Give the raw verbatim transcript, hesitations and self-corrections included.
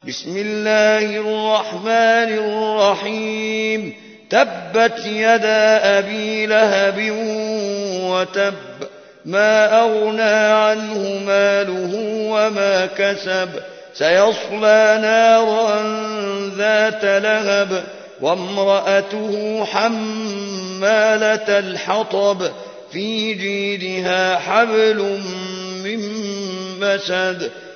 بسم الله الرحمن الرحيم تبت يدا أبي لهب وتب ما أغنى عنه ماله وما كسب سيصلى نارا ذات لهب وامرأته حمالة الحطب في جيدها حبل من مسد